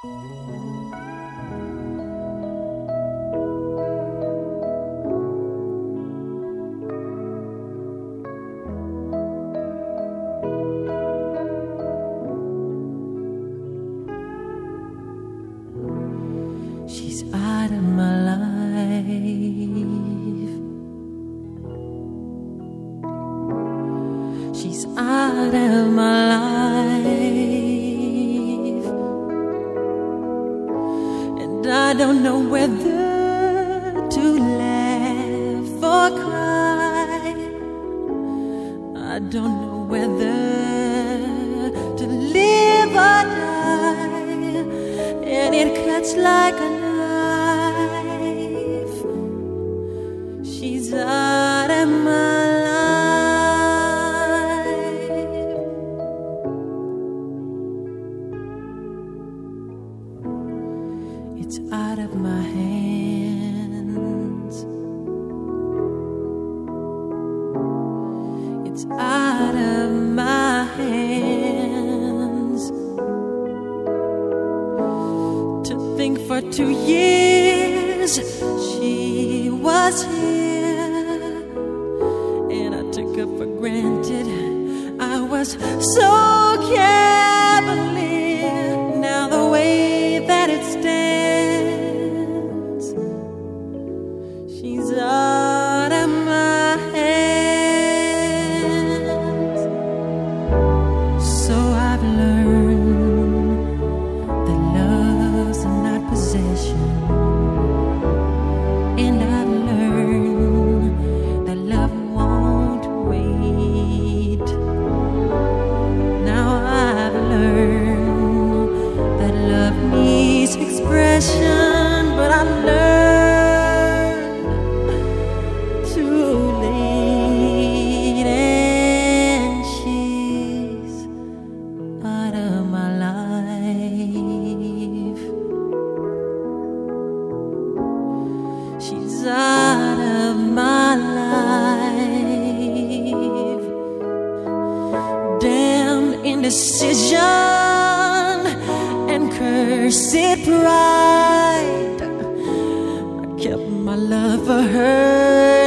She's out of my life. She's out of my life, and I don't know whether to laugh or cry. I don't know whether to live or die, and it cuts like a knife. She's out of my life. It's out of my hands. It's out of my hands. To think for 2 years she was here, and I took her for granted. I was so cavalier. Now the way that it stands, she's out of my hands. So I've learned that love's not possession, and I've learned that love won't wait. Now I've learned that love needs expression, but I learned too late, and she's out of my life. She's out of my life. Damned indecision and cursed pride, I kept my love for her